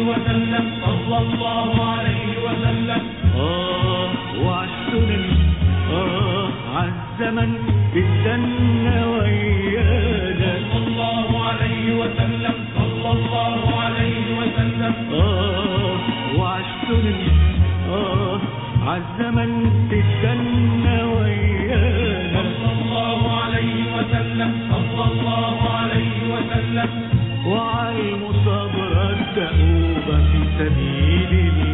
وسلم صلى الله عليه وسلم. وعالسنن عالزمن تستنى ويانا صلى الله عليه وسلم صلى الله عليه وسلم. وعالسنن عالزمن تستنى ويانا صلى الله عليه وسلم صلى الله عليه وسلم. وعالمصابرة الدؤوبة في سبيل الله